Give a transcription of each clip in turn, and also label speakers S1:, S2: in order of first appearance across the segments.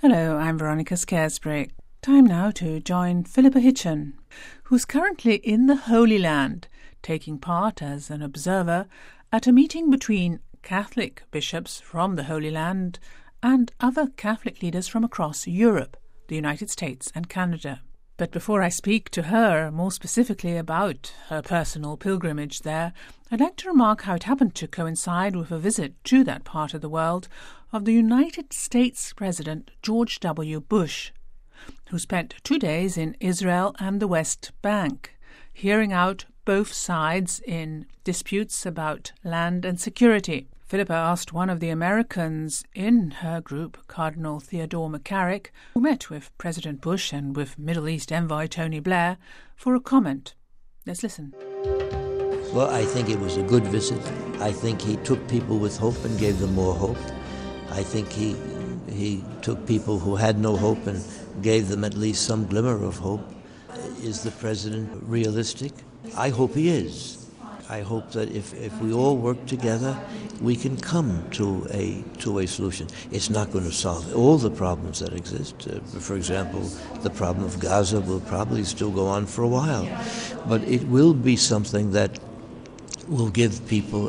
S1: Hello, I'm Veronica Scaresbury. Time now to join Philippa Hitchen, who's currently in the Holy Land, taking part as an observer at a meeting between Catholic bishops from the Holy Land and other Catholic leaders from across Europe, the United States and Canada. But before I speak to her more specifically about her personal pilgrimage there, I'd like to remark how it happened to coincide with a visit to that part of the world of the United States President George W. Bush, who spent 2 days in Israel and the West Bank, hearing out both sides in disputes about land and security. Philippa asked one of the Americans in her group, Cardinal Theodore McCarrick, who met with President Bush and with Middle East envoy Tony Blair, for a comment. Let's listen.
S2: Well, I think it was a good visit. I think he took people with hope and gave them more hope. I think he took people who had no hope and gave them at least some glimmer of hope. Is the president realistic? I hope he is. I hope that if we all work together, we can come to a solution. It's not going to solve all the problems that exist. For example, the problem of Gaza will probably still go on for a while. But it will be something that will give people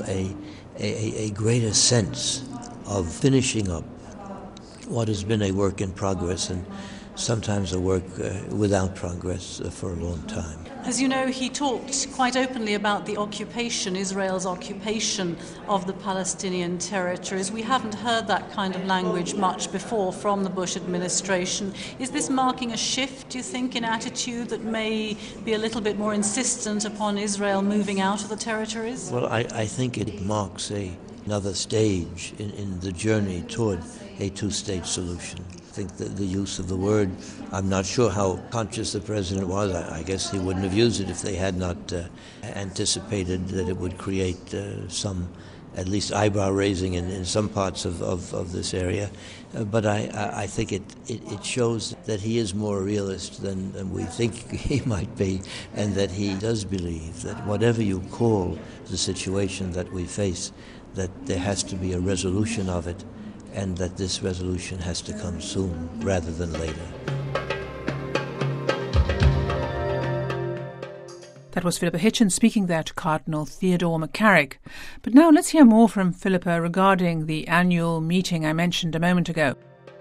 S2: a greater sense of finishing up what has been a work in progress and sometimes a work without progress for a long time.
S3: As you know, he talked quite openly about the occupation, Israel's occupation of the Palestinian territories. We haven't heard that kind of language much before from the Bush administration. Is this marking a shift, do you think, in attitude that may be a little bit more insistent upon Israel moving out of the territories?
S2: Well, I think it marks another stage in the journey toward a two-state solution. I think that the use of the word, I'm not sure how conscious the president was. I guess he wouldn't have used it if they had not anticipated that it would create some, at least eyebrow raising in some parts of this area. But I think it shows that he is more a realist than we think he might be, and that he does believe that whatever you call the situation that we face, that there has to be a resolution of it, and that this resolution has to come soon rather than later.
S1: That was Philippa Hitchen speaking there to Cardinal Theodore McCarrick. But now let's hear more from Philippa regarding the annual meeting I mentioned a moment ago.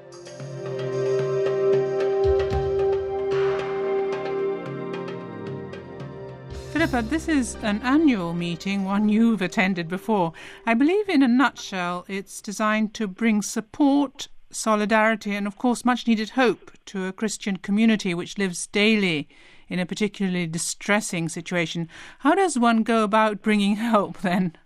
S1: Philippa, this is an annual meeting, one you've attended before. I believe in a nutshell it's designed to bring support, solidarity and, of course, much-needed hope to a Christian community which lives daily in a particularly distressing situation. How does one go about bringing help then?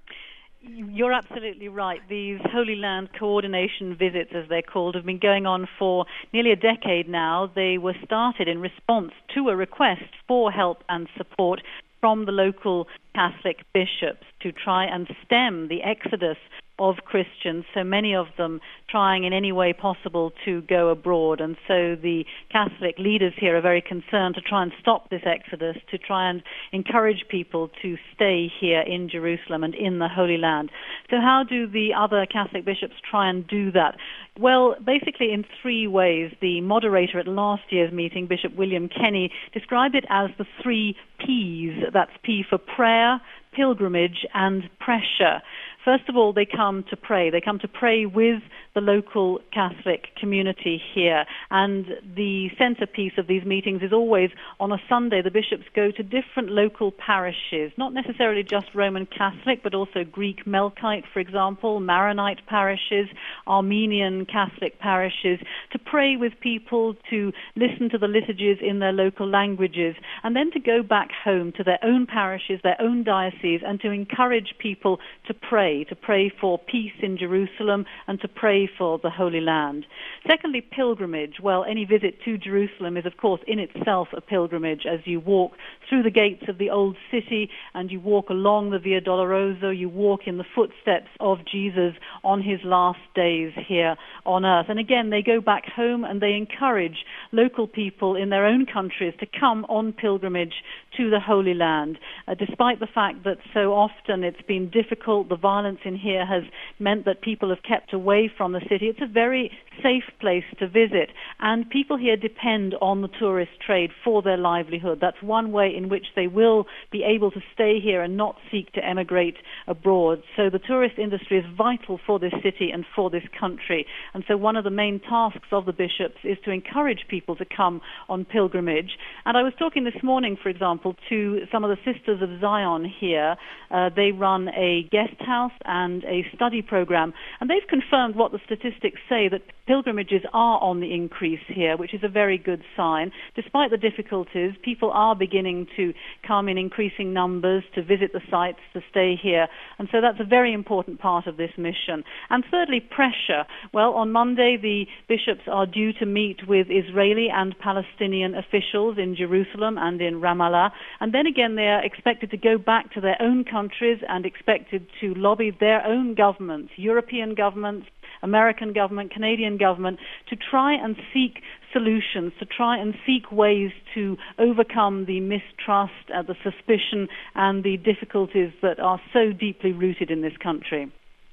S4: You're absolutely right. These Holy Land coordination visits, as they're called, have been going on for nearly a decade now. They were started in response to a request for help and support from the local Catholic bishops to try and stem the exodus of Christians, so many of them trying in any way possible to go abroad. And so the Catholic leaders here are very concerned to try and stop this exodus, to try and encourage people to stay here in Jerusalem and in the Holy Land. So how do the other Catholic bishops try and do that? Well, basically in 3 ways. The moderator at last year's meeting, Bishop William Kenny, described it as the 3 P's. That's P for prayer, pilgrimage and pressure. First of all, they come to pray. They come to pray with the local Catholic community here. And the centerpiece of these meetings is always on a Sunday. The bishops go to different local parishes, not necessarily just Roman Catholic, but also Greek Melkite, for example, Maronite parishes, Armenian Catholic parishes, to pray with people, to listen to the liturgies in their local languages, and then to go back home to their own parishes, their own diocese, and to encourage people to pray for peace in Jerusalem and to pray for the Holy Land. Secondly, pilgrimage. Well, any visit to Jerusalem is, of course, in itself a pilgrimage. As you walk through the gates of the old city and you walk along the Via Dolorosa, you walk in the footsteps of Jesus on his last days here on earth. And again, they go back home and they encourage local people in their own countries to come on pilgrimage to the Holy Land. Despite the fact that so often it's been difficult, the violence violence in here has meant that people have kept away from the city. It's a very safe place to visit, and people here depend on the tourist trade for their livelihood. That's one way in which they will be able to stay here and not seek to emigrate abroad. So the tourist industry is vital for this city and for this country. And so one of the main tasks of the bishops is to encourage people to come on pilgrimage. And I was talking this morning, for example, to some of the Sisters of Zion here. They run a guest house and a study program, and they've confirmed what the statistics say, that pilgrimages are on the increase here, which is a very good sign. Despite the difficulties, people are beginning to come in increasing numbers to visit the sites, to stay here. And so that's a very important part of this mission. And thirdly, pressure. Well, on Monday, the bishops are due to meet with Israeli and Palestinian officials in Jerusalem and in Ramallah. And then again, they are expected to go back to their own countries and expected to lobby their own governments, European governments, American government, Canadian government, to try and seek solutions, to try and seek ways to overcome the mistrust, the suspicion, and the difficulties that are so deeply rooted in this country.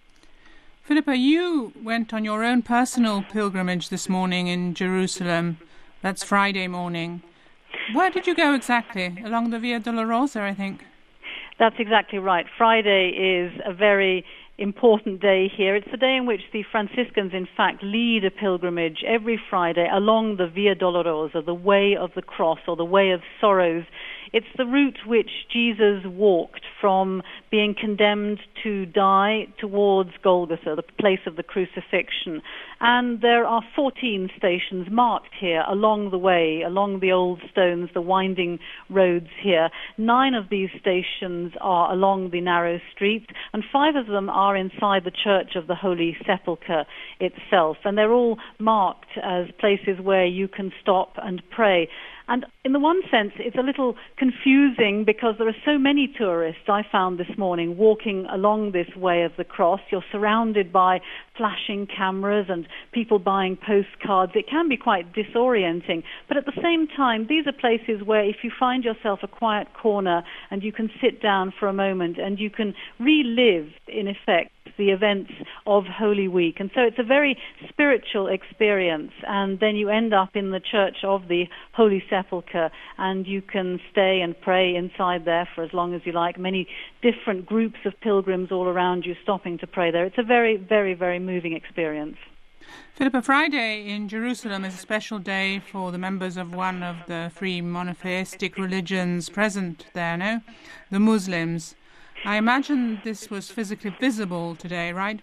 S1: Philippa, you went on your own personal pilgrimage this morning in Jerusalem. That's Friday morning. Where did you go exactly? Along the Via Dolorosa, I think.
S4: That's exactly right. Friday is a very important day here. It's the day in which the Franciscans, in fact, lead a pilgrimage every Friday along the Via Dolorosa, the way of the cross, or the way of sorrows. It's the route which Jesus walked from being condemned to die towards Golgotha, the place of the crucifixion. And there are 14 stations marked here along the way, along the old stones, the winding roads here. 9 of these stations are along the narrow streets, and 5 of them are inside the Church of the Holy Sepulchre itself. And they're all marked as places where you can stop and pray. And in the one sense, it's a little confusing because there are so many tourists, I found this morning, walking along this way of the cross. You're surrounded by flashing cameras and people buying postcards. It can be quite disorienting. But at the same time, these are places where if you find yourself a quiet corner and you can sit down for a moment and you can relive, in effect, the events of Holy Week. And so it's a very spiritual experience. And then you end up in the Church of the Holy Sepulchre, and you can stay and pray inside there for as long as you like. Many different groups of pilgrims all around you stopping to pray there. It's a very, very, very moving experience.
S1: Philippa, Friday in Jerusalem is a special day for the members of one of the 3 monotheistic religions present there, no? The Muslims. I imagine this was physically visible today, right?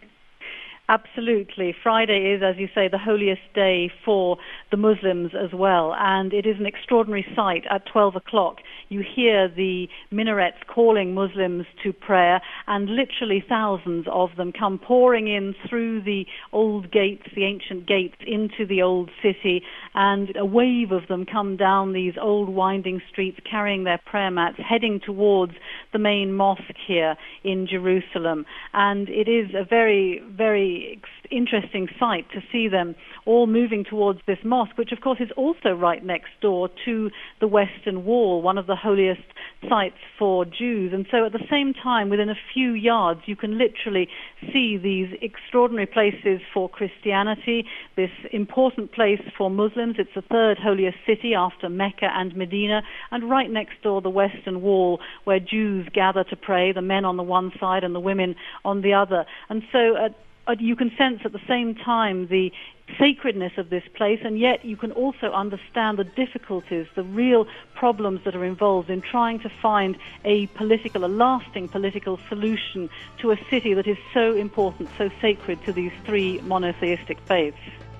S4: Absolutely. Friday is, as you say, the holiest day for the Muslims as well, and it is an extraordinary sight. At 12 o'clock, you hear the minarets calling Muslims to prayer, and literally thousands of them come pouring in through the old gates, the ancient gates, into the old city, and a wave of them come down these old winding streets carrying their prayer mats, heading towards the main mosque here in Jerusalem. And it is a very, very interesting sight to see them all moving towards this mosque, which of course is also right next door to the Western Wall, one of the holiest sites for Jews. And so at the same time, within a few yards, you can literally see these extraordinary places for Christianity, this important place for Muslims. It's the 3rd holiest city after Mecca and Medina, and right next door the Western Wall, where Jews gather to pray, the men on the one side and the women on the other. And so you can sense at the same time the sacredness of this place, and yet you can also understand the difficulties, the real problems that are involved in trying to find a lasting political solution to a city that is so important, so sacred to these 3 monotheistic faiths.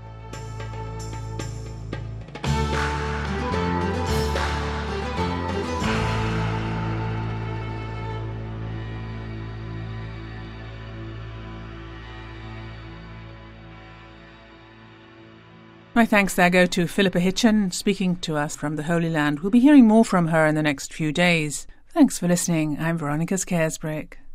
S1: My thanks there go to Philippa Hitchen, speaking to us from the Holy Land. We'll be hearing more from her in the next few days. Thanks for listening. I'm Veronica Scaresbreak.